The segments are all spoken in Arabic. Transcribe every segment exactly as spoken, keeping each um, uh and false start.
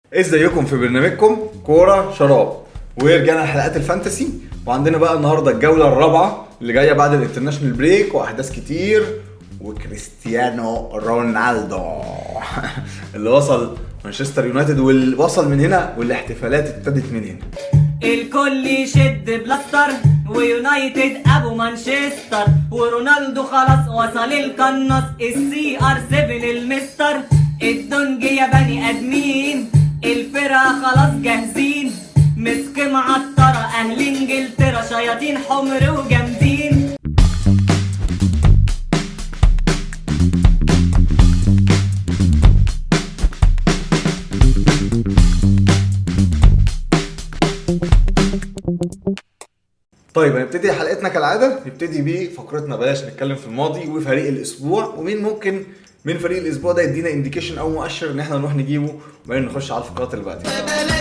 ازيكم في برنامجكم كورة شراب، ورجعنا لحلقات الفانتسي. وعندنا بقى النهارده الجولة الرابعة اللي جاية بعد الانترناشنال بريك واحداث كتير، وكريستيانو رونالدو اللي وصل مانشستر يونايتد واللي وصل من هنا والاحتفالات ابتدت من هنا. الكل يشد بلاستر ويونايتد ابو مانشستر، ورونالدو خلاص وصل القناص السي ار سبعة المستر. الدنج يا بني ادمين، الفرقة خلاص جاهزين، مسك معطرة اهل انجلترا شياطين حمر وجامدين. طيب هنبتدي حلقتنا كالعادة، نبتدي بفقرتنا بلاش نتكلم في الماضي وفريق الاسبوع، ومين ممكن من فريق الاسبوع ده يدينا انديكيشن او مؤشر ان احنا نروح نجيبه، وبعدين نخش على الفقرات اللي بعدها.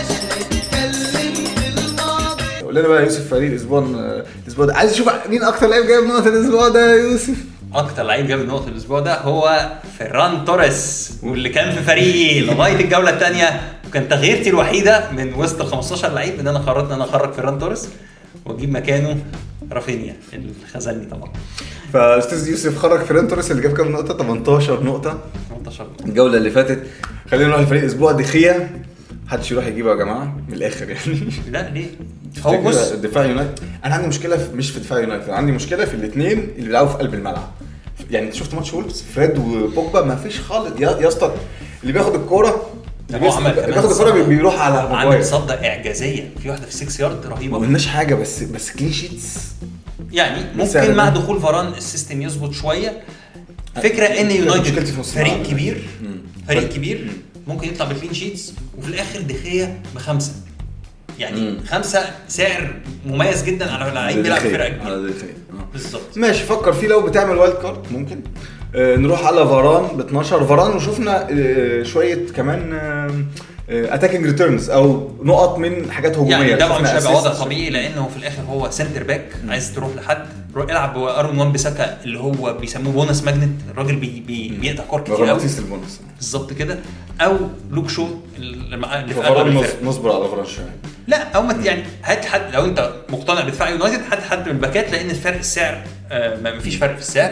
قول لنا بقى يوسف فريق الاسبوع الاسبوع ده، عايز اشوف مين اكتر لعيب جايب نقط الاسبوع ده يا يوسف. اكتر لعيب جاب النقط الاسبوع ده هو فيران توريس، واللي كان في فريقي لغايه الجوله الثانيه، وكان تغييرتي الوحيده من وسط ال خمستاشر لعيب ان انا قررت ان انا اخرج فيران توريس واجيب مكانه رافينيا اللي خذلني طبعا. فاستاذ يوسف خرج فيران توريس اللي جاب كام نقطه؟ تمنتاشر نقطه تمنتاشر الجوله اللي فاتت. خلينا نروح لفريق الاسبوع دخيا، محدش يروح يجيبه يا جماعه من الاخر يعني. لا ليه؟ هو بص دفاع يونايتد، انا عندي مشكله في مش في دفاع يونايتد، عندي مشكله في الاثنين اللي بيلعبوا في قلب الملعب. يعني شفت ماتش وولفز فريد وبوجبا، ما فيش خالص يا اسطى. اللي بياخد الكوره اللي بياخد الكوره بيروح على ماجواير، عنده صده اعجازيه في واحده في ستة يارد رهيبه، ما قلناش حاجه، بس بس كلين شيتس يعني ممكن مع دخول فاران السيستم يظبط شويه. فكره ان يونايتد فريق كبير فريق كبير ممكن يطلع بالكلين شيتس، وفي الاخر دخيه بخمسه، يعني مم. خمسة سعر مميز جدا على لعيب بيلعب فرقه كبيره بالظبط. ماشي، فكر فيه لو بتعمل وايلد كارد ممكن. آه نروح على فاران ب اتناشر فاران، وشوفنا آه شويه كمان آه اتاكينج ريتيرنز او نقط من حاجات هجوميه. يعني ده مش هيبقى وضع طبيعي، لانه في الاخر هو سنتر باك. م. عايز تروح لحد روح العب بارون وان بيساكا اللي هو بيسموه بونس ماجنت، الراجل بي بي بيقطع كور كتير قوي بالظبط كده. او لوك شو اللي في فاران نصبر على فاران شويه. لا او ما يعني هات حد لو انت مقتنع بدفاع يونايتد، هات حد من الباكات، لان الفرق السعر ما فيش فرق في السعر.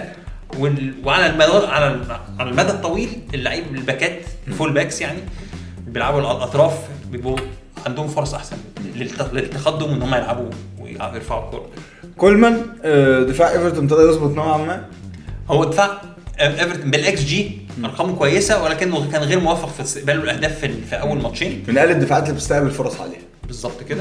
وعلى المدى على على المدى الطويل اللعيب الباكات الفول باكس يعني بيلعبوا على الاطراف بيبقوا عندهم فرص احسن للتقدم ان هم يلعبوا ويرفعوا الكوره. كولمان دفاع ايفرتون ابتدى يظبط نوعا ما. هو دفاع ايفرتون بالاكس جي ارقامه كويسه، ولكنه كان غير موفق في استقبال الاهداف في, في اول ماتشين. من اقل الدفاعات اللي بتستقبل فرص عليها بالظبط كده.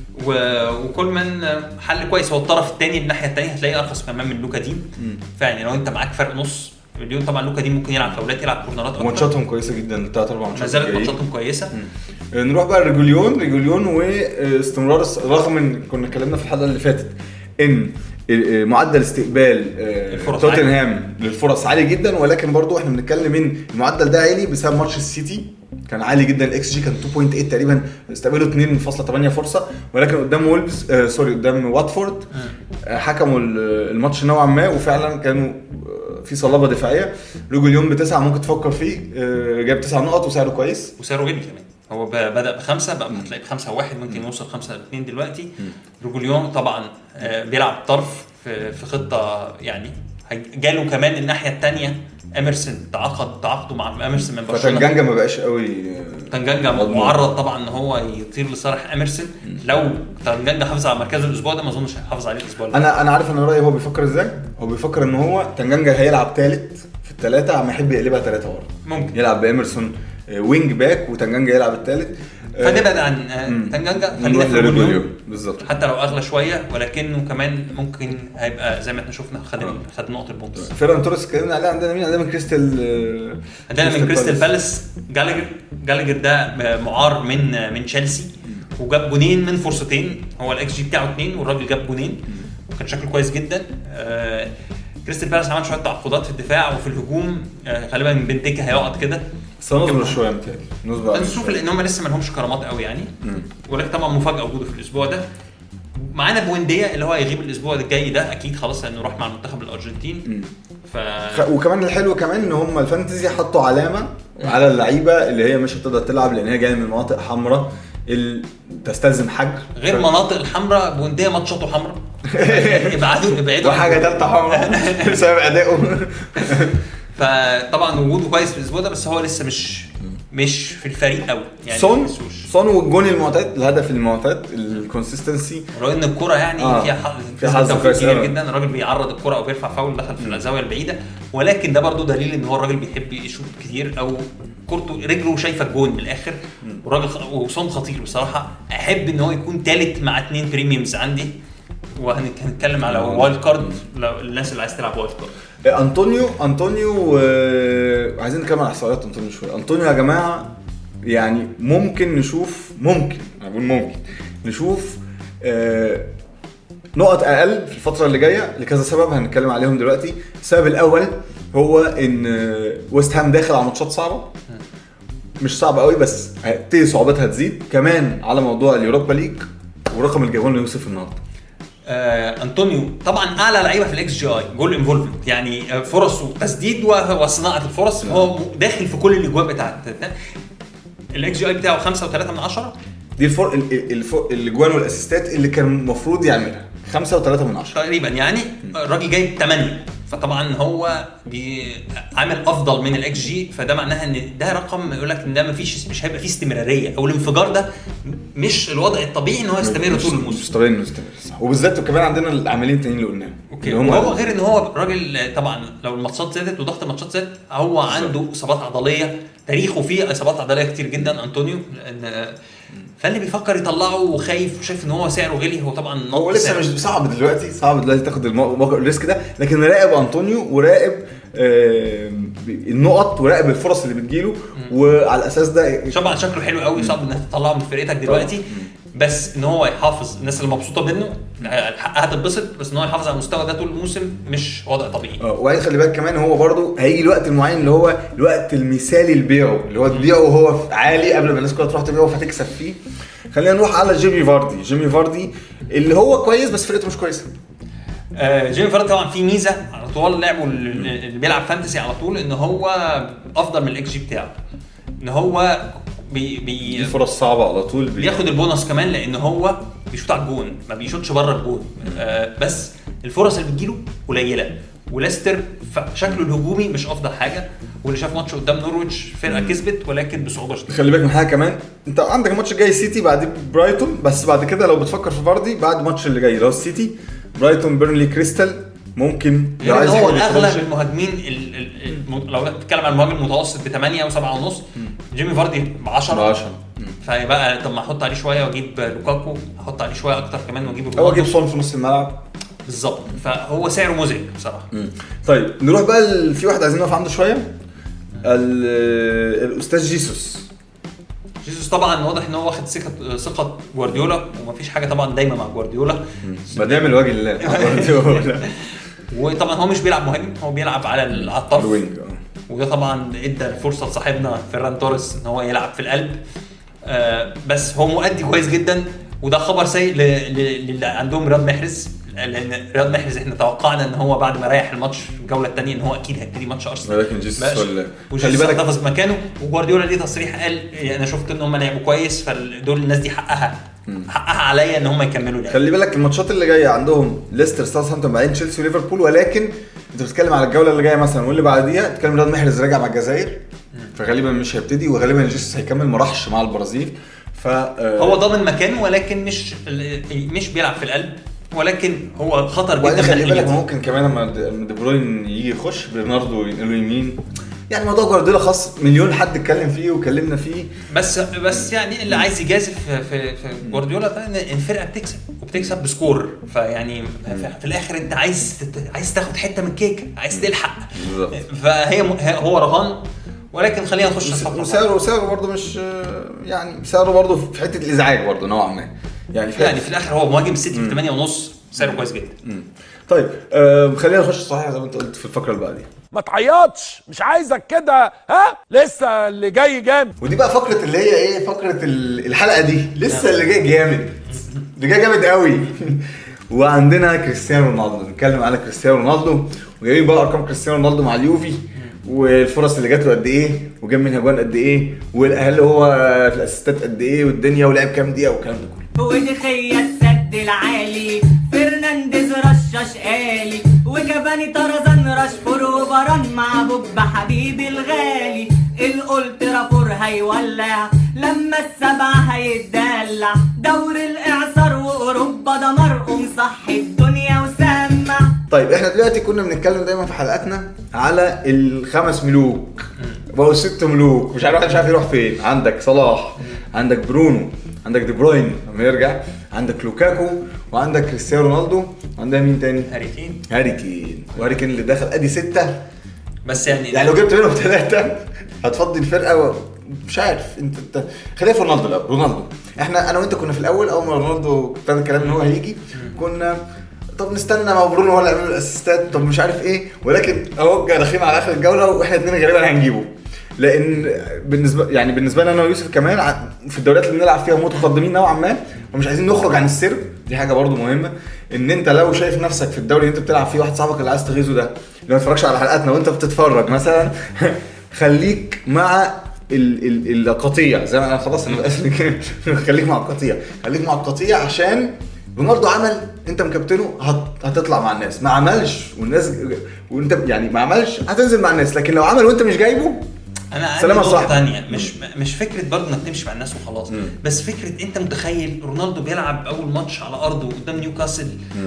وكولمان حل كويس. هو الطرف الثاني الناحيه الثانيه هتلاقيه ارخص كمان من لوكا دين. فيعني لو انت معاك فرق نص مليون، طبعا لوكا دين ممكن يلعب فاولات يلعب كورنرات اكتر. ماتشاتهم كويسه جدا، ثلاث اربع ماتشات ما زالت ماتشاتهم كويسه. مم. نروح بقى ريجوليون ريجوليون واستمرار، رغم ان كنا اتكلمنا في الحلقه اللي فاتت ان معدل استقبال توتنهام للفرص عالي جدا، ولكن برضو احنا بنتكلم ان المعدل ده عالي بسبب ماتش السيتي كان عالي جدا. الاكس جي كان اتنين فاصلة تمانية تقريبا، استقبلوا اتنين فاصلة تمانية فرصه، ولكن قدام وولفز آه سوري قدام واتفورد آه حكموا الماتش نوعا ما، وفعلا كانوا في صلابه دفاعيه. ريجوليون بتسعة ممكن تفكر فيه، آه جاب تسع نقط وسعره كويس وسعره غالي كمان. هو بدأ بخمسة بقى هتلاقي بخمسة واحد، ممكن يوصل خمسة اتنين دلوقتي. ريجوليون طبعا بيلعب طرف في في خطة، يعني جاله كمان الناحية التانية اميرسون تعاقد تعاقده مع اميرسون من برشلونة. فتنجانجا ما بقاش قوي، تنجانجا معرض طبعا ان هو يطير لصالح اميرسون. لو تنجانجا حافظ على مركزه الاسبوع ده ما اظنش هيحافظ عليه الاسبوع ده. انا انا عارف ان رايي هو بيفكر ازاي. هو بيفكر ان هو تنجانجا هيلعب ثالث في الثلاثه، عم يحب يقلبها ثلاثه ورا، ممكن يلعب باميرسون وينج باك وتنجانجا يلعب الثالث. فنبعد عن تنجانجا، خلينا في ريجوليون بالظبط، حتى لو اغلى شويه، ولكنه كمان ممكن هيبقى زي ما احنا شفنا خد خد نقطه البونص. فيران توريس اتكلمنا عليه. عندنا مين؟ عندنا من كريستال عندنا من كريستال بالاس جالاجر. جالاجر ده معار من من تشيلسي، وجاب جونين من فرصتين. هو الاكس جي بتاعه اتنين والراجل جاب جونين وكان شكله كويس جدا. آه كريستال بالاس عمل شويه تعاقدات في الدفاع وفي الهجوم. آه غالبا بنتيكا هيقعد كده، بس نصبر شويه متهيألي نصبر نشوف، لان هم لسه ما لهمش كرامات قوي يعني. مم. ولكن طبعا مفاجاه وجوده في الاسبوع ده. معانا بوينديا اللي هو هيغيب الاسبوع الجاي ده اكيد خلاص، لانه راح مع المنتخب الارجنتين. ف... وكمان الحلو كمان ان هم الفانتزي حطوا علامه على اللعيبه اللي هي مش هتقدر تلعب لان هي جايه من مناطق حمراء اللي تستلزم حجر غير ف... مناطق الحمراء بونديه ماتشاته حمراء ابعدوا ابعدوا وحاجه ثالثه حمراء بسبب ادائه. فطبعا وجوده كويس في الاسبوع ده بس هو لسه مش مش في الفريق قوي يعني. صون صون والجون المعتاد الهدف المعتاد الكونسيستنسي رغم ان الكره يعني آه. فيها في حظ كبير جدا. الراجل بيعرض الكره او بيرفع فاول دخل في الزاويه البعيده ولكن ده برضو دليل ان هو الراجل بيحب يشوط كتير او كورته رجله شايفه الجون من الاخر. والراجل وصون خطير بصراحه. احب ان هو يكون ثالث مع اثنين بريميومز عندي وهنتكلم على وايلد كارد لو الناس اللي عايز تلعب وايلد كارد. انطونيو انطونيو آه... عايزين نتكلم على احصائيات انطونيو شويه. انطونيو يا جماعه يعني ممكن نشوف ممكن اقول ممكن نشوف آه... نقط اقل في الفتره اللي جايه لكذا سبب هنتكلم عليهم دلوقتي. السبب الاول هو ان ويست هام داخل على ماتشات صعبه مش صعبه قوي بس هتبتدي صعوبتها تزيد كمان على موضوع اليوروبا ليج ورقم الجوان اللي يوسف النهارده. آه، انطونيو طبعا اعلى لعيبه في الاكس جي اي جول انفولفمنت يعني فرص وتسديد وصناعه الفرص. هو داخل في كل الاجوان بتاعته. الاكس جي اي بتاعه خمسة وثلاثة من عشرة. دي الفرق الاجوان والاسيستات اللي كان المفروض يعملها خمسة وثلاثة من عشرة تقريبا يعني. الراجل جايب ثمانية فطبعا هو عامل افضل من الاكس جي. فده معناها ان ده رقم يقول لك ان ده مفيش مش هيبقى فيه استمراريه او الانفجار ده مش الوضع الطبيعي ان هو يستمر طول الموسم. مش طبيعي انه يستمر صح. وبالذات كمان عندنا العاملين التانيين اللي قلناهم اوكي. هو غير ان هو راجل طبعا لو الماتشات زادت وضغط الماتشات زاد هو عنده اصابات عضليه. تاريخه فيه اصابات عضليه كتير جدا انطونيو لان فاللي بيفكر يطلعه وخايف وشايف ان هو سعره غالي. هو طبعا هو لسه مش صعب دلوقتي صعب دلوقتي تاخد الريسك ده لكن راقب انطونيو وراقب آه النقط وراقب الفرص اللي بتجيله وعلى الاساس ده طبعا شكله حلو قوي. صعب انك تطلعه من فرقتك دلوقتي بس ان هو يحافظ الناس اللي مبسوطه منه حقها تتبسط بس ان هو يحافظ على المستوى ده طول الموسم مش وضع طبيعي. اه وعايز خلي بالك كمان هو برضو هيجي الوقت المعين اللي هو الوقت المثالي لبيعه اللي هو تبيعه وهو عالي قبل ما الناس كلها تروح تبيعه فتكسب فيه. خلينا نروح على جيمي فاردي. جيمي فاردي اللي هو كويس بس فرقته مش كويسه. آه جيمي فاردي طبعا في ميزه على طول لعبه اللي بيلعب فانتسي على طول ان هو افضل من الاكس جي بتاعه. ان هو بي بي فرص صعبه على طول بي بياخد البونص كمان لان هو بيشوط على الجون ما بيشوطش بره الجون. آه بس الفرص اللي بتجيله قليله وليستر شكله الهجومي مش افضل حاجه. واللي شاف ماتش قدام نورويتش فرقه كسبت ولكن بصعوبه شديده. خلي بالك من حاجه كمان انت عندك الماتش الجاي سيتي بعد برايتون بس بعد كده لو بتفكر في فاردي بعد الماتش اللي جاي لو السيتي برايتون بيرنلي كريستال ممكن لو عايز هو اغلب المهاجمين ال ال لو بتتكلم عن المهاجم المتوسط ب ثمانية و سبعة ونص جيمي فاردي ب عشرة فيبقى طب ما احط عليه شويه واجيب لوكاكو احط عليه شويه اكتر كمان واجيب هو اجيب صون في نص الملعب بالظبط. فهو سعره مزعج بصراحه. مم. طيب نروح بقى في واحد عايزين نقف عنده شويه الاستاذ جيسوس. جيسوس طبعا واضح ان هو واخد ثقه ثقه جوارديولا ومفيش حاجه طبعا دايما مع جوارديولا ما بيعمل وجه الله جوارديولا. وطبعا هو مش بيلعب مهاجم هو بيلعب على الطرف وده طبعا ادى الفرصه لصاحبنا فيران توريس ان هو يلعب في القلب. آه بس هو مؤدي كويس جدا وده خبر سيء اللي عندهم رياض محرز لان رياض محرز احنا توقعنا ان هو بعد ما ريح الماتش في الجوله الثانيه ان هو اكيد هيبتدي ماتش ارسنال لكن جيسوس خلي بالك احتفظ مكانه. وجوارديولا ليه تصريح قال انا شفت ان هم لعبوا كويس فدول الناس دي حقها حقها عليا ان هم يكملوا لعب. خلي بالك الماتشات اللي جايه عندهم ليستر ساوثهامبتون بعدين تشيلسي وليفربول ولكن انت بتتكلم على الجوله اللي جايه مثلا واللي بعديها تتكلم رياض محرز راجع مع الجزائر فغالبا مش هيبتدي وغالبا جيسوس هيكمل ما راحش مع البرازيل فهو ضامن مكانه ولكن مش مش بيلعب في القلب ولكن هو خطر جدا. خلي بالك ممكن كمان لما دي بروين يجي يخش برناردو ينقله يمين يعني موضوع جوارديولا خاص مليون حد اتكلم فيه وكلمنا فيه بس بس يعني اللي عايز يجازف في في جوارديولا ده ان الفرقه بتكسب وبتكسب بسكور فيعني في الاخر انت عايز عايز تاخد حته من كيك عايز تلحق فهي هو رهان ولكن خلينا نخش الفقره. وسعره سعره برضه مش يعني سعره برضه في حته الازعاج برضه نوعا ما يعني في يعني في الاخر هو مهاجم سيتي ب ثمانية ونص سعره كويس جدا. مم. طيب آه خلينا نخش صحيح زي ما انت قلت في الفقره اللي بعديها. ما تعيطش مش عايزك كده ها لسه اللي جاي جامد. ودي بقى فقره اللي هي ايه فقره الحلقه دي لسه اللي جاي جامد اللي جاي جامد قوي. وعندنا كريستيانو رونالدو نتكلم على كريستيانو رونالدو وجايبين بقى ارقام كريستيانو رونالدو مع اليوفي والفرص اللي جات له قد ايه وجاب منها جوان قد ايه والاهل هو في الاسيستات قد ايه والدنيا ولعب كام دقيقه والكلام ده كله. ودخية السد العالي فرنانديز رشاش آلي وجباني طرزان راشفور وبران مع بوب حبيبي الغالي. الأولترافور هيولع لما السبعة هيتدلع دور الإعصار وأوروبا دمر ومصحي الدنيا وسمع. طيب احنا دلوقتي كنا بنتكلم دايما في حلقاتنا على الخمس ملوك بقوا ست ملوك مش عارف مش عارف يروح فين. عندك صلاح عندك برونو عندك دي بروين لما يرجع عندك لوكاكو وعندك كريستيانو رونالدو وعندك مين تاني؟ هاري كين. هاري كين وهاري كين اللي دخل ادي ستة بس يعني يعني لو جبت منهم ثلاثة هتفضي الفرقة مش عارف انت, انت... خلينا في رونالدو الأول. رونالدو احنا انا وانت كنا في الاول اول ما رونالدو ابتدى الكلام ان هو هيجي كنا طب نستنى مع برونو ولا يعملوا الاسيستات طب مش عارف ايه ولكن اهو داخلين على اخر الجوله واحنا اثنين غالبا هنجيبه لان بالنسبه يعني بالنسبه لنا انا ويوسف كمان في الدوريات اللي بنلعب فيها متقدمين نوعا ما ومش عايزين نخرج عن السر. دي حاجه برضو مهمه ان انت لو شايف نفسك في الدوري اللي انت بتلعب فيه واحد صاحبك اللي عايز تغيظه ده اللي ما اتفرجش على حلقاتنا وانت بتتفرج مثلا خليك مع ال ال القطيع زي ما انا خلاص انا بقى خليك مع القطيع خليك مع القطيع عشان رونالدو عمل انت مكابتنه هتطلع مع الناس ما عملش والناس وانت يعني ما عملش هتنزل مع الناس لكن لو عمل وانت مش جايبه انا عندي نقطه ثانيه مش مش فكره برضه انك تمشي مع الناس وخلاص مم. بس فكره انت متخيل رونالدو بيلعب اول ماتش على ارضه قدام نيوكاسل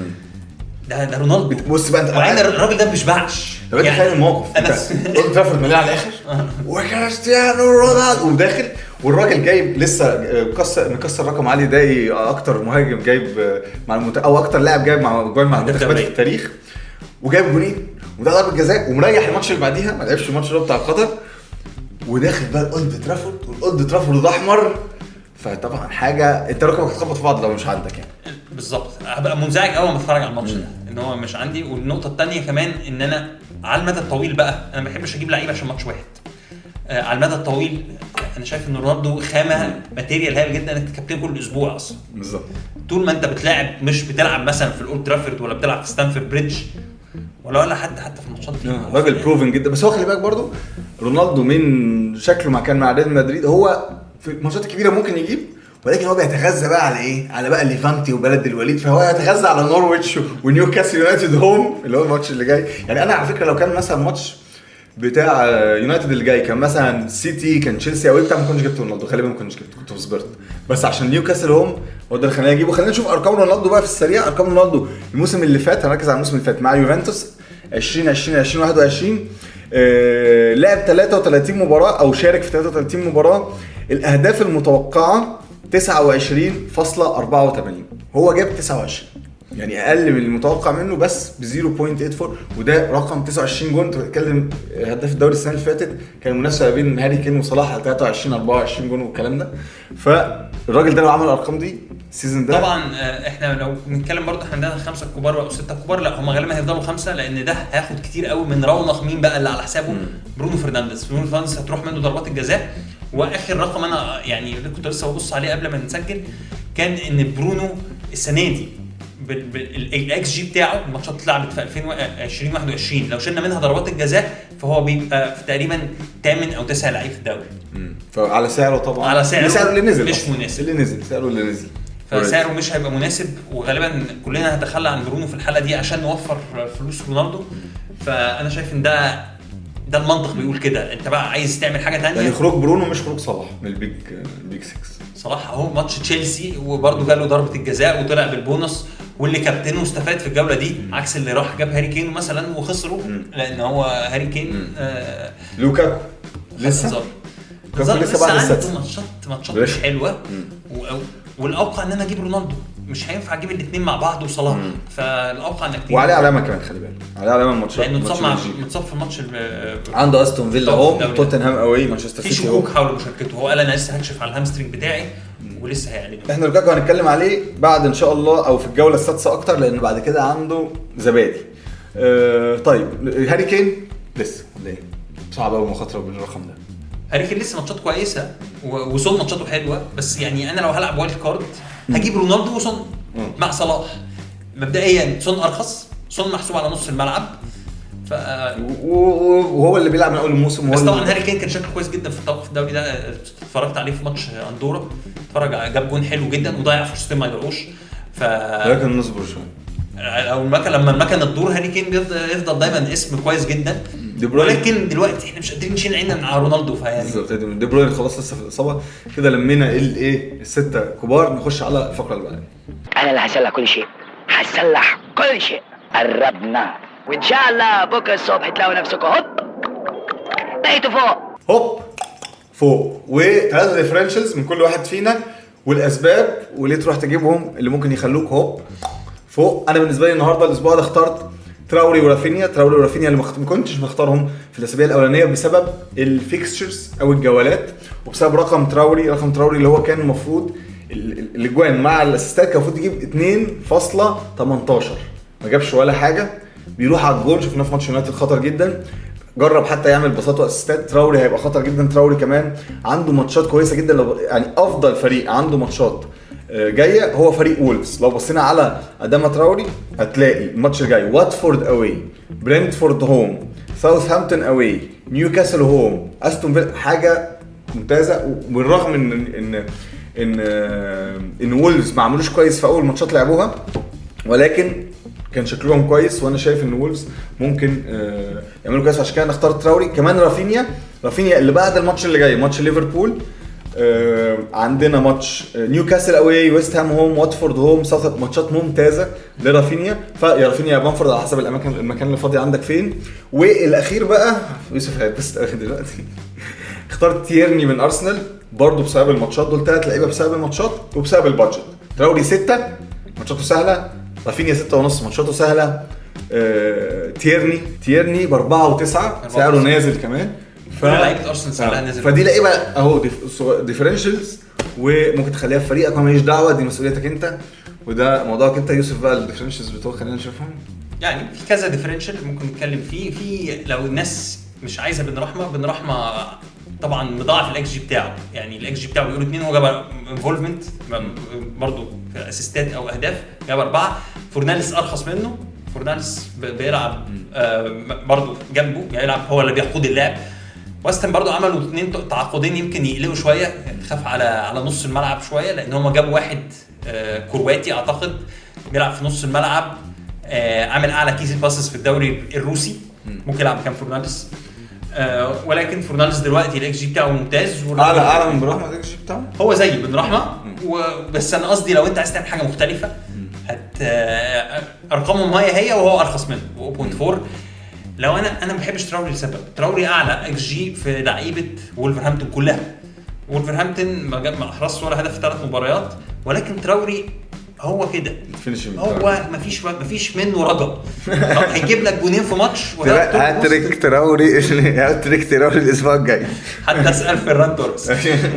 ده ده رونالدو بص بقى انت وعين الراجل ده مش بيشبعش طب انت تخيل الموقف انا قلت ترافورد مليان على الاخر وكريستيانو رونالدو وداخل والراجل جايب لسه مكسر مكسر رقم عالي ده اكتر مهاجم جايب مع المت... او اكتر لاعب جايب مع جوان مع المنتخبات في التاريخ وجايب جونين وده ضربه جزاء ومريح الماتش اللي بعديها ما لعبش الماتش اللي بتاع قطر وداخل بقى الاولد ترافورد والاولد ترافورد احمر فطبعا حاجه انت رقمك هتخبط في بعض لو مش عندك يعني بالظبط. هبقى منزعج اول ما اتفرج على الماتش ده ان هو مش عندي. والنقطه الثانيه كمان ان انا على المدى الطويل بقى انا ما بحبش اجيب لعيبه عشان ماتش واحد. آه على المدى الطويل انا شايف ان رونالدو خامه ماتيريال هايل جدا انك تكابتن كل اسبوع اصلا بالظبط. طول ما انت بتلاعب مش بتلعب مثلا في الاولد ترافورد ولا بتلعب في ستانفورد بريدج ولا ولا حد حتى في الماتشات دي راجل بروفن جدا. بس هو خلي بالك برضو رونالدو من شكله ما كان مع ريال مدريد هو في الماتشات الكبيره ممكن يجيب ولكن هو بيتغذى بقى على ايه على بقى ليفانتي وبلد الوليد فهو يتغذى على نورويتش ونيوكاسل يونايتد هوم اللي هو الماتش اللي جاي. يعني انا على فكره لو كان مثلا ماتش بتاع يونايتد اللي جاي كان مثلا سيتي كان تشيلسي او بتاع ما كنتش جبت رونالدو غالبا ما كنتش جبت كنت صبرت بس عشان نيوكاسل هوم هو ده اللي خلاني اجيبه. خلينا نشوف ارقام رونالدو بقى في السريع. ارقام رونالدو الموسم اللي فات هنركز على الموسم اللي فات مع يوفنتوس عشرين عشرين عشرين واحد وعشرين آه لعب ثلاثة وثلاثين مباراه او شارك في ثلاثة وثلاثين مباراه. الاهداف المتوقعه تسعة وعشرين فاصلة أربعة وثمانين هو جاب تسعة وعشرين يعني اقل من المتوقع منه بس ب صفر فاصلة ثمانية أربعة وده رقم تسعة وعشرين جون. بتتكلم هداف الدوري السنه اللي فاتت كان المنافسه بين هاري كين وصلاح على ثلاثة وعشرين أربعة وعشرين جون والكلام ده. فالراجل ده لو عمل الارقام دي السيزون ده طبعا احنا لو بنتكلم برضه احنا عندنا خمسه كبار او سته كبار لا هم غالبا هيفضلوا خمسه لان ده هياخد كتير قوي من رونق مين بقى اللي على حسابه برونو فرنانديز. برونو فرنانديز هتروح منه ضربات الجزاء. واخر رقم انا يعني كنت لسه ببص عليه قبل ما نسجل كان ان برونو السنه دي بالاكس جي بتاعه الماتشات اتلعبت في ألفين وعشرين واحد وعشرين لو شلنا منها ضربات الجزاء فهو بيبقى في تقريبا ثامن او تاسع لعيب في الدوري. فعلى سعره طبعا على سعره, سعره اللي نزل مش مناسب اللي نزل سعره اللي نزل فسعره مش هيبقى مناسب وغالبا كلنا هنتخلى عن برونو في الحاله دي عشان نوفر فلوس رونالدو. فانا شايف ان ده ده المنطق بيقول كده. انت بقى عايز تعمل حاجه ثانيه يعني خروج برونو مش خروج صلاح من البيج بيج ستة. صلاح اهو ماتش تشيلسي وبرده جاله ضربه الجزاء وطلع بالبونص واللي كابتنه استفاد في الجوله دي عكس اللي راح جاب هاري كين مثلا وخسروا لان هو هاري كين آه لوكاكو لسه لسه بعد السادسه ماتشات ماتشات مش حلوه والاوقع ان انا اجيب رونالدو مش هينفع اجيب الاثنين مع بعض وصلاح. فالاوقع انك تجيب وعليه علامه كمان خلي بالك عليه علامه الماتشات لانه متصاب متصاب في الماتش عنده استون فيلا هوم توتنهام اوي مانشستر سيتي هوم حاولوا مشاركته. هو قال انا لسه هكشف على الهامسترينج بتاعي ولسه هيعلنوا. احنا لوكاكو هنتكلم عليه بعد ان شاء الله او في الجوله السادسه اكتر لان بعد كده عنده زبادي. اه طيب هاري كين لسه ليه صعب قوي مخاطره بالرقم ده. هاري كين لسه ماتشات كويسه وصول ماتشاته حلوه بس يعني انا لو هلعب وايلد كارد هجيب رونالدو وصن مع صلاح. مبدئيا صن ارخص صن محسوب على نص الملعب ف وهو اللي بيلعب من اول الموسم. بس طبعا هاري كين كان شكله كويس جدا في الدوري ده. اتفرجت عليه في ماتش اندورا، اتفرج جاب جون حلو جدا وضيع فرصتين ما يضيعوش. ف لكن نصبر شويه او المكان لما المكان تدور هاري كين بيفضل يفضل دايما اسم كويس جدا. ولكن دلوقتي احنا مش قادرين نشيل عيننا من على رونالدو. فيعني بالظبط دي بروين خلاص لسه في الاصابه كده. لمينا الايه السته كبار، نخش على الفقره اللي بعدها. انا اللي هسلح كل شيء، هسلح كل شيء. قربنا وان شاء الله بكره الصبح تلاقوا نفسكم هوب بقيتوا فوق هوب فوق. وثلاثه ديفرنشلز من كل واحد فينا والاسباب وليه تروح تجيبهم اللي ممكن يخلوك هوب فوق. انا بالنسبه لي النهارده الاسبوع ده اخترت تراوري ورافينيا. تراوري ورافينيا اللي ما كنتش مختارهم في الاسابيع الاولانيه بسبب الفيكستشرز او الجولات، وبسبب رقم تراوري. رقم تراوري اللي هو كان المفروض الاجوان مع الاسيستات كان المفروض يجيب اتنين فاصلة تمنتاشر، ما جابش ولا حاجه. بيروح على الجول، شفناه في ماتش يونايتد خطر جدا. جرب حتى يعمل بساط واسيستات. تراوري هيبقى خطر جدا. تراوري كمان عنده ماتشات كويسه جدا، لو يعني افضل فريق عنده ماتشات جايه هو فريق وولفز. لو بصينا على اداما تراوري هتلاقي الماتش الجاي واتفورد اواي، برنتفورد هوم، ساوثهامبتون اواي، نيوكاسل هوم، استون فيلا. حاجه ممتازه. وبالرغم ان ان ان ان وولفز ما عملوش كويس في اول ماتشات لعبوها، ولكن كان شكلهم كويس. وانا شايف ان وولفز ممكن يعملوا كويس، عشان كده اختار تراوري. كمان رافينيا رافينيا اللي بعد الماتش اللي جاي ماتش ليفربول، آه عندنا ماتش نيوكاسل اواي، ويست هام هوم، واتفورد هوم، ساوث. ماتشات ممتازه لرافينيا. فيا رافينيا يا بانفورد على حسب الاماكن المكان اللي فاضي عندك فين. والاخير بقى يوسف هيبست دلوقتي اخترت تيرني من ارسنال برضو بسبب الماتشات. دول ثلاث لعيبه بسبب الماتشات وبسبب البادجت. تراوري ستة ماتشاته سهله، رافينيا ستة ونص ماتشاته سهله، آه تيرني تيرني باربعة وتسعة سعره نازل كمان. ف... لعيبه ارسنال سعرها نازل. فدي لعيبه اهو ديفرنشلز وممكن تخليها في فريقك ماليش دعوه، دي مسؤوليتك انت وده موضوعك انت يوسف. بقى الديفرنشلز بتوع خلينا نشوفهم. يعني في كذا ديفرنشل ممكن نتكلم فيه. في لو الناس مش عايزه بن رحمه بن رحمه طبعا مضاعف الاكس جي بتاعه. يعني الاكس جي بتاعه بيقولوا اتنين، هو جاب انفولفمنت برضو في اسيستات او اهداف جاب اربعه. فورناليس ارخص منه. فورناليس بيلعب آه برضو جنبه، يعني يلعب هو اللي بيقود اللعب. وستن برضو عملوا اثنين تعاقدين يمكن يقلقوا شويه، يعني تخاف على على نص الملعب شويه، لان هم جابوا واحد آه كرواتي اعتقد بيلعب في نص الملعب، آه عامل اعلى كيس باسز في الدوري الروسي، ممكن يلعب مكان فورناليس. آه ولكن فورناليس دلوقتي الاكس جي بتاعه ممتاز، اعلى اعلى من بن رحمه. الاكس جي بتاعه هو زي بن رحمه، بس انا قصدي لو انت عايز تعمل حاجه مختلفه هت آه ارقامهم هي هي وهو ارخص منه صفر فاصلة أربعة. لو انا انا ما بحبش تراوري لسبب. تراوري اعلى اكس جي في لعيبه وولفرهامبتون كلها. وولفرهامبتون ما جاب ما احرزش ولا هدف في ثلاث مباريات، ولكن تراوري هو كده هو مفيش مفيش منه رجا. هيجيب لك جونين في ماتش هاتريك تراوري. هاتريك تراوري الاسبوع الجاي. حتى اسال فيران توريس.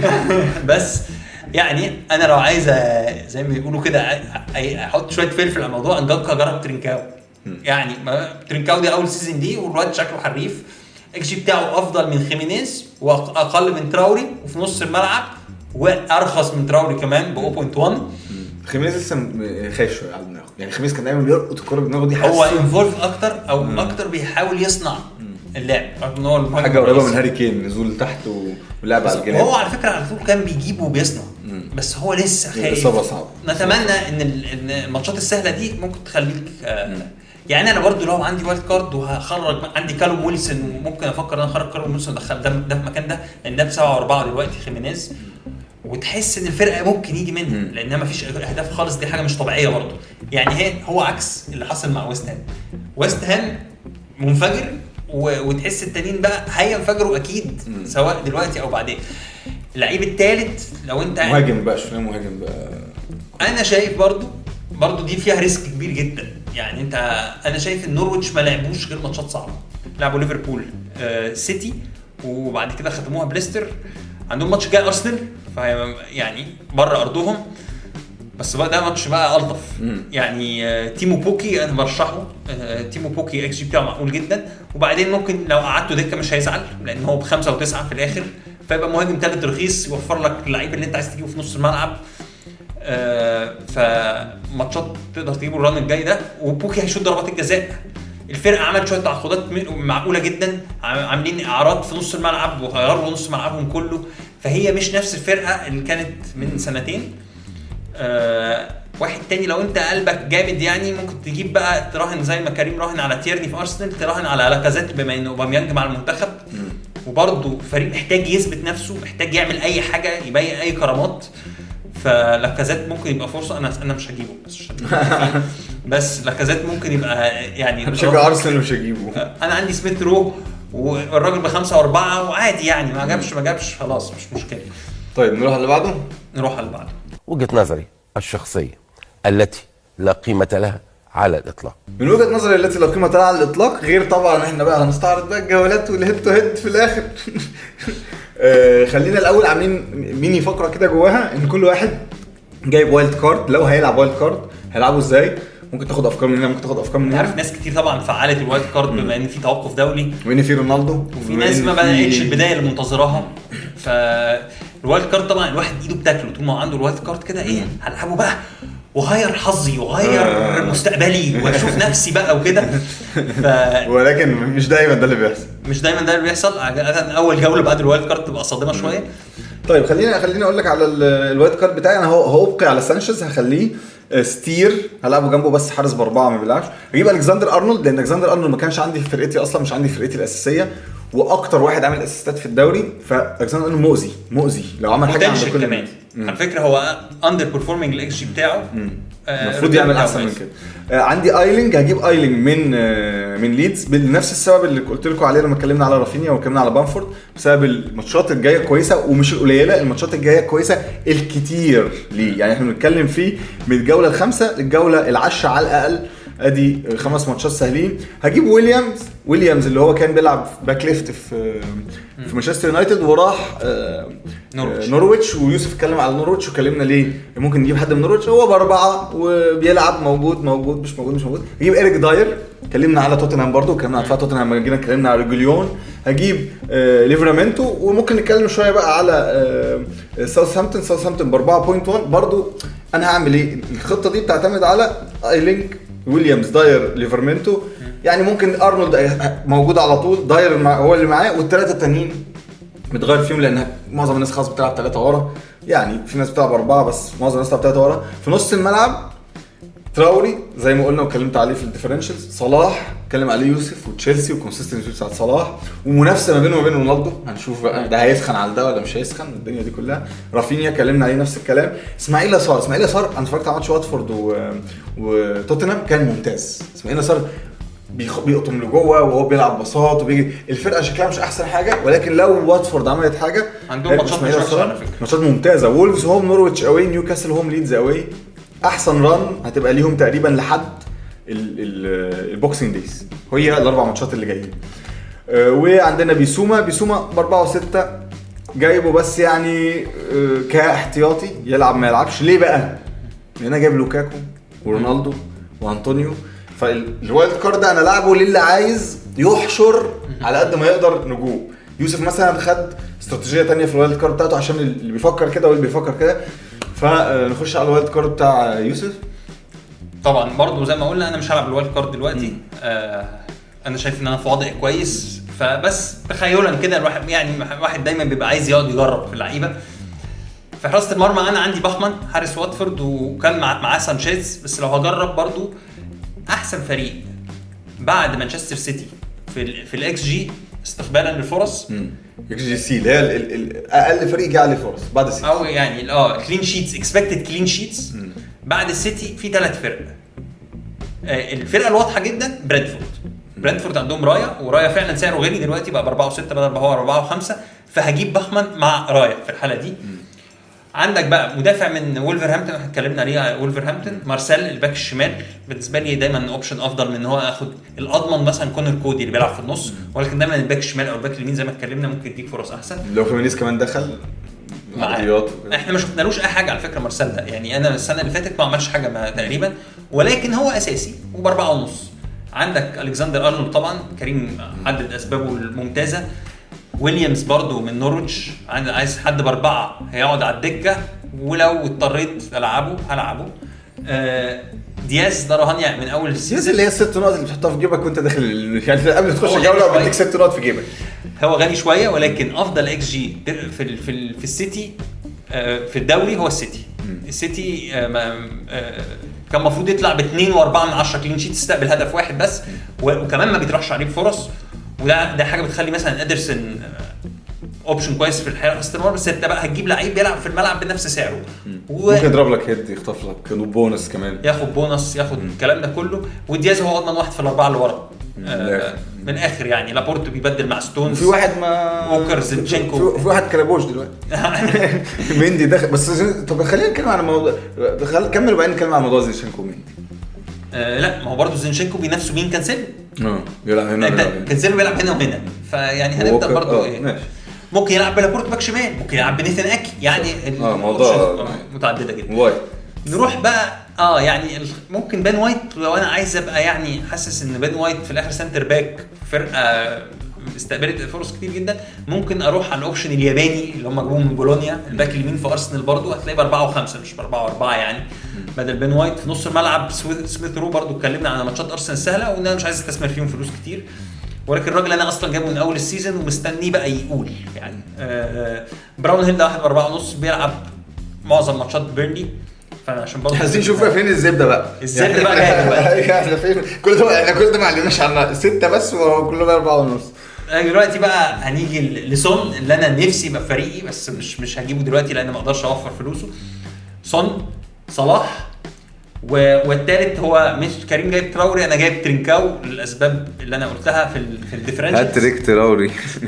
بس يعني انا لو عايزه زي ما بيقولوا كده احط شويه فلفل على الموضوع، انجاكا جرب ترينكاو. يعني ترينكاو دي اول سيزون دي والواد شكله حريف. اكس جي بتاعه افضل من خيمينيز واقل من تراوري وفي نص الملعب وارخص من تراوري كمان ب صفر فاصلة واحد. خيمينيز لسه خايف شويه على دماغه. يعني خيمينيز كان دايما بيرقط الكوره بدماغه دي. هو انفولف اكتر او مم. اكتر بيحاول يصنع اللعب. ان هو حاجه قريبه من هاري كين، نزول تحت ولعب على الجناب. هو على فكره على طول كان بيجيبه وبيصنع، بس هو لسه خايف. نتمنى ان ان الماتشات السهله دي ممكن تخليك آه يعني انا برضو لو عندي وايلد كارد وهخرج عندي كالوم ويلسون، ممكن افكر ان انا اخرج كالوم ويلسون ادخل ده ده في مكان ده، لان ده بسبعة واربعة دلوقتي خيمينيز، وتحس ان الفرقه ممكن يجي منها لانها ما فيش اهداف خالص. دي حاجه مش طبيعيه برضو. يعني هي هو عكس اللي حصل مع ويست هام. ويست هام منفجر وتحس التانيين بقى هينفجروا اكيد مم. سواء دلوقتي او بعدين. اللعيب الثالث لو انت مهاجم بقى شويه مهاجم بقى، انا شايف برضو برضو دي فيها ريسك كبير جدا. يعني انت انا شايف ان نورويتش ما لعبوش غير ماتشات صعبه. لعبوا ليفربول آه سيتي وبعد كده ختموها بليستر. عندهم ماتش جاي ارسنال يعني بره ارضهم، بس بقى ده ماتش بقى الطف. يعني آه تيمو بوكي انا برشحه. آه تيمو بوكي اكس جي بتاعه معقول جدا، وبعدين ممكن لو قعدته دكه مش هيزعل لان هو بخمسة وتسعة في الاخر، فيبقى مهاجم ثالث رخيص يوفر لك اللعيبه اللي انت عايز تجيبه في نص الملعب. آه فماتشات تقدر تجيبه الران الجاي ده. وبوكي هيشوط ضربات الجزاء، الفرقه عملت شويه تعاقدات معقوله جدا، عاملين اعراض في نص الملعب وغيروا نص ملعبهم كله، فهي مش نفس الفرقه اللي كانت من سنتين. أه واحد تاني لو انت قلبك جامد يعني ممكن تجيب بقى تراهن زي ما كريم راهن على تيرني في ارسنال، تراهن على لاكازيت بما انه اوباميانج مع المنتخب، وبرضه فريق محتاج يثبت نفسه، محتاج يعمل اي حاجه يبين اي كرامات، فلاكازيت ممكن يبقى فرصه. انا انا مش هجيبه بس بس لاكازيت ممكن يبقى يعني مش هجيب ارسنال مش هجيبه. انا عندي سميث رو والراجل بخمسة واربعة وعادي يعني، ما جابش ما جابش خلاص مش مشكله. طيب نروح اللي بعده. نروح على اللي بعده. وجهة نظري الشخصية التي لا قيمة لها على الإطلاق. من وجهة نظري التي لا قيمة لها على الإطلاق، غير طبعا احنا بقى هنستعرض بقى الجولات والهيد تو هيد في الآخر. آه خلينا الأول عاملين ميني فقرة كده جواها إن كل واحد جايب وايلد كارد، لو هيلعب وايلد كارد هيلعبه إزاي، ممكن تاخد أفكار من هنا ممكن تاخد أفكار من هنا. عارف ناس كتير طبعا فعلت الوايلد كارد بما إن في توقف دولي وإن في رونالدو، وفي ناس ما بقتش البداية اللي منتظراها. فالوايلد كارد طبعا الواحد إيده بتاكله طول ما عنده الوايلد كارد كده، إيه هلعبه بقى وغير حظي وغير آه. مستقبلي واشوف نفسي بقى وكده. ف... ولكن مش دايما ده اللي بيحصل مش دايما ده اللي بيحصل. اول جوله بعد الوايلد كارد تبقى صادمه شويه. طيب خليني خليني اقول لك على الوايلد كارد بتاعي. انا هو هبقي على سانشيز، هخليه ستير، هلعبه جنبه بس حارس باربعه ما بيلعبش. هجيب الكسندر ارنولد لان الكسندر ارنولد ما كانش عندي في فرقتي اصلا، مش عندي في فرقتي الاساسيه، واكتر واحد عامل اسيستات في الدوري، فالكسندر ارنولد مؤذي مؤذي لو عمل حاجه عند كل كمان. على فكره هو اندر بيرفورمينج الاكس جي بتاعه، المفروض يعمل احسن من كده. آه عندي ايلينج، هجيب ايلينج من آه من ليدز بنفس السبب اللي قلت لكم عليه لما اتكلمنا على رافينيا واتكلمنا على بامفورد، بسبب الماتشات الجايه كويسه ومش القليله، الماتشات الجايه كويسه الكتير ليه. يعني احنا بنتكلم فيه من الجوله الخامسه للجوله العاشره على الاقل، ادي خمس ماتشات سهلين. هجيب ويليامز ويليامز اللي هو كان بيلعب باك ليفت في في مانشستر يونايتد وراح نورويتش. نورويتش ويوسف اتكلم على نورويتش وكلمنا ليه ممكن نجيب حد من نورويتش، هو باربعه وبيلعب موجود موجود مش موجود مش موجود. هجيب إيريك داير، اتكلمنا على توتنهام برضو، اتكلمنا على توتنهام لما جينا اتكلمنا على ريجوليون. هجيب آه ليفرامنتو، وممكن نتكلم شويه بقى على آه ساوثهامبتون. ساوثهامبتون ب أربعة فاصلة واحد برضو. انا هعمل ايه؟ الخطه دي بتعتمد على ايلينج ويليامز داير ليفرمنتو، يعني ممكن ارنولد موجود على طول، داير هو اللي معاه، والثلاثه التانيين متغير فيهم لان معظم الناس خلاص بتلعب ثلاثه ورا، يعني في ناس بتلعب اربعه بس معظم الناس بتلعب ثلاثه ورا. في نص الملعب تراوري زي ما قلنا وكلمت عليه في الديفرنشلز، صلاح اتكلم عليه يوسف، وتشيلسي والكونسيستنسي بتاعت صلاح، ومنافسه ما بينه وما بين رونالدو. هنشوف بقى ده هيسخن على ده ولا مش هيسخن، الدنيا دي كلها. رافينيا اتكلمنا عليه نفس الكلام. اسماعيل يسار، اسماعيل يسار انا اتفرجت على ماتش واتفورد و... وتوتنهام كان ممتاز. اسماعيل يسار بيقطم لجوه وهو بيلعب بساط وبيجي، الفرقه شكلها مش احسن حاجه، ولكن لو واتفورد عملت حاجه عندهم ماتشات مش وحشه على فكره، ماتشات ممتازه. وولفز هوم، نورويتش اوي، نيوكاسل هوم، ليدز اوي. احسن ران هتبقى ليهم تقريبا لحد البوكسينج دايز، هي الاربع ماتشات اللي جايين. أه وعندنا بيسوما، بيسوما باربعة وستة جايبه بس يعني أه كاحتياطي يلعب ما يلعبش. ليه بقى؟ لان انا جايب لوكاكو ورونالدو وانطونيو، فالوايلد كارد ده انا لعبه للي عايز يحشر على قد ما يقدر نجوم. يوسف مثلا خد استراتيجيه تانية في الوايلد كارد بتاعته عشان اللي بيفكر كده واللي بيفكر كده. فنخش على الوايلد كارد بتاع يوسف. طبعا برضو زي ما قلنا انا مش هلعب الوايلد كارد دلوقتي. آه انا شايف ان انا في وضع كويس، فبس تخيلا كده الواحد يعني واحد دايما بيبقى عايز يقعد يجرب في اللعيبه. في حراسه المرمى انا عندي باخمان حارس واتفورد، وكان مع معاه سانشيز، بس لو هجرب برضو احسن فريق بعد مانشستر سيتي في ال في الاكس جي استقبالا للفرص، اكس جي سي اللي هي اقل فريق جه عليه فرص بعد السيتي، او يعني اه كلين شيتس اكسبكتد كلين شيتس بعد السيتي. في ثلاث فرق. آه الفرقه الواضحه جدا برينتفورد. برينتفورد عندهم رايا، ورايا فعلا سعره غالي دلوقتي بقى ب أربعة وستة بدل ما هو أربعة وخمسة، فهجيب باخمان مع رايا في الحاله دي. عندك بقى مدافع من وولفرهامبتون اتكلمنا عليه، وولفرهامبتون مارسيل الباك الشمال، بالنسبه لي دايما اوبشن افضل من ان هو اخد الاضمن مثلا كونر كودي اللي بيلعب في النص، ولكن دايما الباك الشمال او الباك اليمين زي ما اتكلمنا ممكن يديك فرص احسن. لو خيمينيز كمان دخل معديات، احنا ما شفنالوش اي حاجه على فكره مارسيل ده، يعني انا السنه اللي فاتت ما عملش حاجه ما تقريبا، ولكن هو اساسي وباربعة ونص. عندك الكسندر ارنولد طبعا، كريم حدد اسبابه الممتازه. ويليامز برضو من نورويتش، عايز حد باربعه هيقعد على الدكه، ولو اضطريت العبه هلعبه. آه دياز ده رهانيا من اول دياز السيزون اللي هي الست نقط اللي بتحطها في جيبك وانت داخل ال- يعني قبل ما تخش هو الجوله غني بديك ست نقط في جيبك. هو غني شويه ولكن افضل اكس جي في ال في ال في السيتي آه، في الدوري هو السيتي. السيتي آه، ما- آه، كان المفروض يطلع باثنين واربعة من عشرة كلين شيت، تستقبل هدف واحد بس، و- وكمان ما بيترحش عليه بفرص، وده ده حاجه بتخلي مثلا ادرسون اوبشن كويس في الحقيقه استمرار. بس انت بقى هتجيب لعيب بيلعب في الملعب بنفس سعره ممكن يضرب لك هيد يخطف لك بونص كمان ياخد بونص ياخد الكلام ده كله. ودياز هو اضمن واحد في الاربعه اللي ورا آه، من اخر يعني. لابورتو بيبدل مع ستونز، في واحد ما ووكر زينشينكو. في, في واحد كلابوش دلوقتي مندي دخل. بس طب خلينا نتكلم عن الموضوع، خلينا نكمل وبعدين نتكلم عن موضوع زينشينكو ومندي. آه لا ما هو برضه زينشينكو بينافسوا مين؟ كانسيلو. اه بيلعب هنا انت كانسيلو بيلعب هنا وهنا، فيعني هنبدا برضه ايه ماشي. ممكن يلعب بلابورت باك شمال، ممكن يلعب بنيثن اكي، يعني اه موضوع متعدده جدا. وايت نروح بقى اه يعني ممكن بين وايت لو انا عايز ابقى يعني حاسس ان بين وايت في الاخر سنتر باك فرقه استقبلت فرص كتير جدا، ممكن اروح على الاوبشن الياباني اللي هم جابوه من بولونيا، الباك اليمين في ارسنال برضه هتلاقي باربعة وخمسة مش باربعة واربعة يعني بدل بين وايت. في نص الملعب سميث رو برضه اتكلمنا عن ماتشات ارسنال سهله وان انا مش عايز استثمر فيهم فلوس كتير، ولكن الراجل انا اصلا جابه من اول السيزون ومستنيه بقى يقول يعني. آه براون هيل ده واحد واربعة ونص بيلعب معظم ماتشات بيرني، فانا عشان برضه عايزين نشوف فين الزبده بقى. الزبده بقى جايه بقى احنا فين كل ده؟ احنا كل ده ما علمناش عن ستة بس وكله بقى أربعة ونص. دلوقتي بقى هنيجي لسون اللي انا نفسي يبقى فريقي بس مش مش هجيبه دلوقتي لان ما اقدرش اوفر فلوسه. سون، صلاح، والثالث هو مش كريم جايب تراوري، انا جايب ترينكاو للاسباب اللي انا قلتها في ال في الديفرنشال. هاتريك تراوري.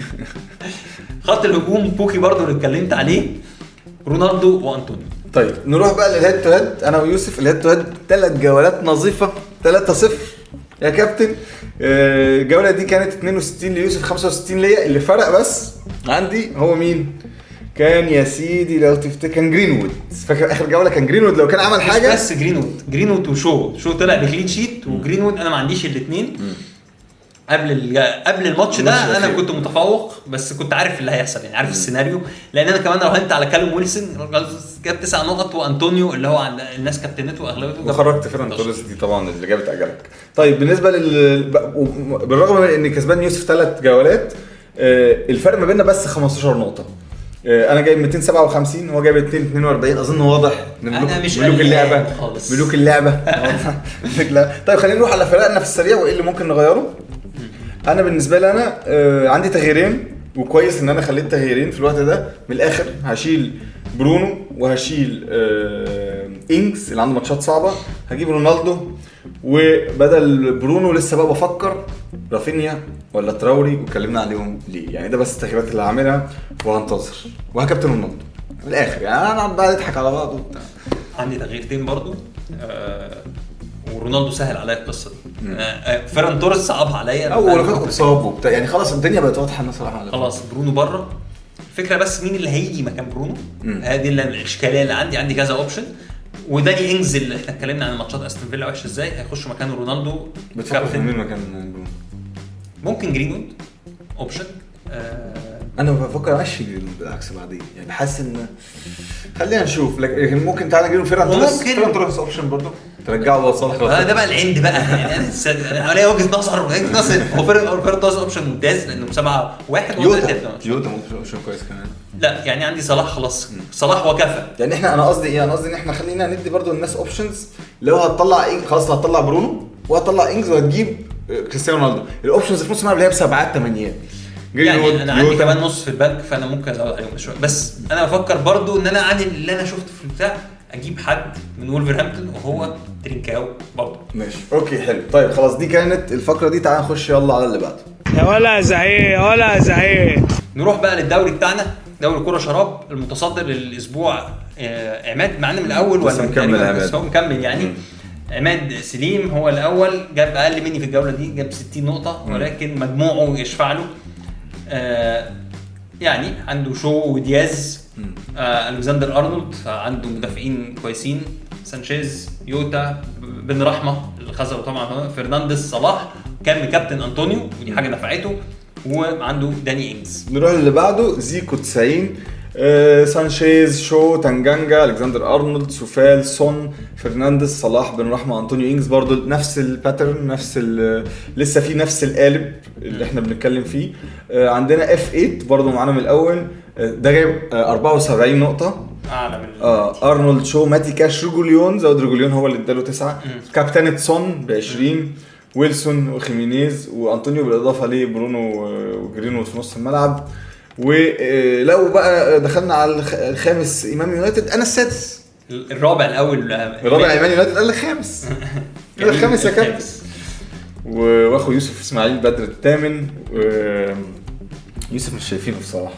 خط الهجوم بوكي برضو اللي اتكلمت عليه، رونالدو وانطونيو. طيب نروح بقى للهيد تو هيد. انا ويوسف الهيد تو هيد ثلاث جولات نظيفه ثلاثة صفر يا كابتن. الجوله دي كانت اثنين وستين ليوسف خمسة وستين ليا. اللي فرق بس عندي هو مين؟ كان يا سيدي لو تفتكر كان جرينوود. فاكر اخر جوله كان جرينوود لو كان عمل حاجه بس جرينوود جرينوود وشو شو طلع بكلين شيت، وجرينوود انا ما عنديش الاثنين. قبل الج... قبل الماتش ده انا كنت متفوق بس كنت عارف اللي هيحصل يعني عارف السيناريو، لان انا كمان راهنت على كالوم ويلسون جاب تسع نقط وانطونيو اللي هو عند الناس كابتنته واغلبيته وخرجت فيران توريس دي طبعا اللي جابت اجلك. طيب بالنسبه لل بالرغم من ان كسبان يوسف ثلاث جولات الفرق ما بيننا بس خمستاشر نقطه. انا جايب مئتين وسبعة وخمسين هو جايب مئتين واثنين وأربعين. اظن واضح انا مش ملوك اللعبه خالص. ملوك اللعبه طيب خلينا نروح على فرقنا في السريع وايه اللي ممكن نغيره. انا بالنسبه لي انا آه عندي تغييرين وكويس ان انا خليت تغييرين في الوقت ده. من الاخر هشيل برونو وهشيل آه انجز اللي عنده ماتشات صعبه، هجيب رونالدو، وبدل برونو لسه بقى بفكر رافينيا ولا تراوري واتكلمنا عليهم ليه يعني. ده بس التغييرات اللي هعملها وهنتظر وهكابتن رونالدو من الاخر يعني. انا قاعد بقى اضحك على بعض وبتاع. عندي تغييرتين برضو آه ورونالدو سهل عليا القصه دي. آه فيران توريس صعبها عليا اول ما اتصاب وبتاع يعني خلاص الدنيا بقت واضحه الناس صراحه. خلاص برونو بره الفكره، بس مين اللي هيجي مكان برونو؟ هذه الاشكاليه اللي عندي. عندي كذا اوبشن، وداني انجز اللي احنا اتكلمنا عن ماتشات استون فيلا وحشه ازاي هيخش مكانه رونالدو. بتفكر في مين مكان برونو؟ ممكن جرينوود اوبشن. آه انا بفكر امشي بالعكس بعدين يعني بحس ان خلينا نشوف. لكن ممكن تعالى نجيب فيران توريس. فيران توريس اوبشن برضه ترجعه لصالح. آه ده بقى العند بقى يعني انا انا عليا وجهه نظر وجهه نظر. هو فيران توريس اوبشن ممتاز لانه بسبعة واحد يوتا يوتا اوبشن كويس كمان. لا يعني عندي صلاح خلاص. صلاح وكفى يعني. احنا انا قصدي ايه؟ انا قصدي ان احنا خلينا ندي برضه الناس اوبشنز. لو هتطلع ايه خلاص هتطلع برونو وهتطلع انجز وهتجيب كريستيانو رونالدو. الاوبشنز في نص الملعب اللي هي بسبعات ثمانيات يعني. انا عندي كمان نص في البنك فانا ممكن ازود عليهم شويه. بس انا بفكر برضو ان انا عن اللي انا شفته في البتاع اجيب حد من وولفرهامبتون وهو ترينكاو برضو. ماشي اوكي حلو. طيب خلاص دي كانت الفقره دي. تعال نخش يلا على اللي بعده. يا ولا زعيق ولا زعيق. نروح بقى للدوري بتاعنا، دوري كرة شراب المتصدر للاسبوع. آه عماد معانا من الاول ولا مكمل؟ عماد هو مكمل يعني. م. عماد سليم هو الاول، جاب اقل مني في الجوله دي، جاب ستين نقطه ولكن مجموعه يشفع له. آه يعني عنده شو ودياز، آه الكسندر ارنولد، عنده مدافعين كويسين، سانشيز، يوتا، بن رحمه اللي خسروا طبعا، فرنانديز، صلاح، كان كابتن انطونيو ودي حاجه نفعته، وعنده داني انجز. نروح اللي بعده زيكو تسعين. آه سانشيز، شو، تانجانجا، الكسندر ارنولد، سوفال، سون، فرنانديز، صلاح، بن رحمه، انطونيو انجز، برضو نفس الباترن، نفس لسه في نفس القالب اللي احنا بنتكلم فيه. آه عندنا اف ثمانية برضو معانا من الاول، آه ده جايب آه أربعة وسبعين نقطه اعلى من اه ارنولد، شو، ماتي كاش، ريجوليون، زود ريجوليون هو اللي اداله تسعة، كابتن سون ب عشرين، ويلسون وخيمينيز وانطونيو بالاضافه ليه برونو وجرينوود في نص الملعب. ولو بقى دخلنا على الخامس امام يونايتد، انا السادس. الرابع الاول الرابع امام يونايتد، قال الخامس قال الخامس يا كابتن. واخو يوسف اسماعيل بدر الثامن. يوسف مش شايفينه بصراحه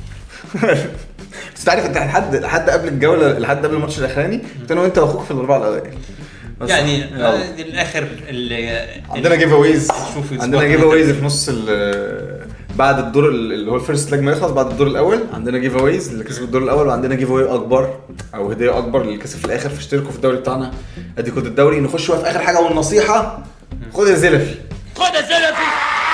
بس تعرف انت لحد لحد قبل الجوله، لحد قبل الماتش الاخراني كنت انا وانت واخوك في الاربعه الاوائل يعني الاخر اللي عندنا جيف اويز عندنا جيف اويز في نص بعد الدور اللي هو الفيرست لاج ما يخلص، بعد الدور الاول عندنا جيف اويز اللي كسب الدور الاول، وعندنا جيف اوي اكبر او هديه اكبر اللي كسب في الاخر. فاشتركوا في الدوري بتاعنا، ادي كود الدوري. نخش بقى في اخر حاجه والنصيحه، خد يا زلفي خد يا زلفي.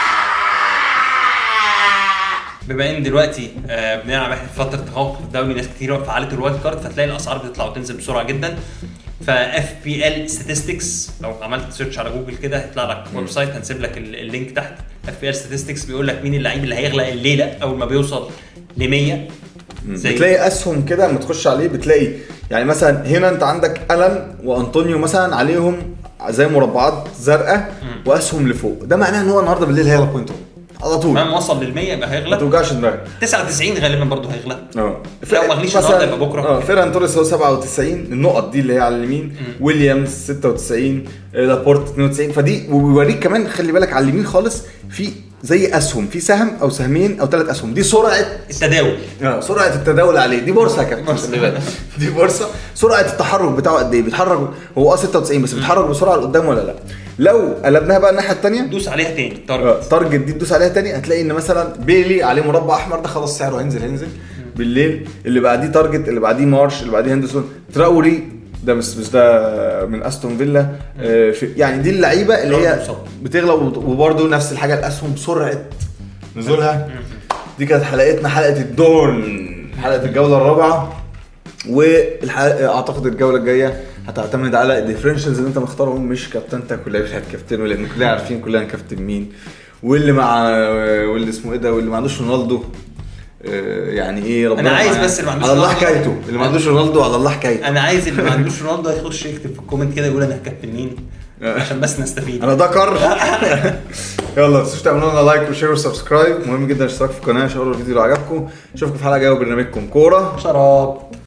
بما ان دلوقتي آه بنلعب احنا في فتره تفوق في الدوري، ناس كتير فعلت الوايلد كارد، فتلاقي الاسعار بتطلع وتنزل بسرعه جدا. فاف بي ال statistics لو عملت سيرش على جوجل كده هيطلع لك ويب سايت، هنسيب لك اللينك تحت. اف بي ال statistics بيقول لك مين اللعيب اللي هيغلق الليله اول ما بيوصل ل مية. زي بتلاقي اسهم كده لما تخش عليه، بتلاقي يعني مثلا هنا انت عندك الان وانطونيو مثلا عليهم زي مربعات زرقاء واسهم لفوق، ده معناه ان هو النهارده بالليل هيغلق بوينت على طول. ما وصل للمية يبقى هيغلق، ما توجعش دماغك. تسعة وتسعين غالبا برضو هيغلق. اه لو ما غليش النهارده يبقى بكره. اه فيران توريس هو سبعة وتسعين النقط دي اللي هي على اليمين، ويليامز ستة وتسعين، لابورت اثنين وتسعين. فدي وبيوريك كمان خلي بالك على اليمين خالص في زي اسهم، في سهم او سهمين او ثلاث اسهم، دي سرعه التداول. اه سرعه التداول عليه، دي بورصه يا كابتن خلي بالك دي بورصه. سرعه التحرك بتاعه قد ايه؟ بيتحرك هو اه ستة وتسعين بس بيتحرك بسرعه لقدام ولا لا؟ لو قلبناها بقى الناحيه الثانيه دوس عليها تاني تارجت تارجت دي تدوس عليها تاني، هتلاقي ان مثلا بيلي عليه مربع احمر، ده خلاص سعره هينزل هينزل بالليل. اللي بعديه تارجت، اللي بعديه مارش، اللي بعديه هندرسون، تراوري ده بس مش ده من استون فيلا. آه يعني دي اللعيبه اللي هي بتغلب. وبرده نفس الحاجه الاسهم سرعه نزولها. دي كانت حلقتنا، حلقه الدون، حلقه الجوله الرابعه. والحلقه اعتقد الجوله الجايه هتعتمد على الديفرنشلز اللي انت مختارهم، مش كابتنتك ولا مش هتكابتنه، لان كلنا عارفين كلنا هنكابتن مين، واللي مع واللي اسمه ايه ده، واللي ما عندوش رونالدو يعني ايه ربنا. انا عايز بس اللي ما عندوش على الله حكايته، اللي ما عندوش رونالدو على الله حكايته. انا عايز اللي ما عندوش رونالدو يخش يكتب في الكومنت كده يقول انا هكابتن مين عشان بس نستفيد. انا ذكر يلا ما تنسوش تعملوا لنا لايك وشير وسبسكرايب، مهم جدا الاشتراك في القناه. شاركوا الفيديو لو عجبكم. اشوفكم في حلقه جايه وبرنامجكم كوره شراب.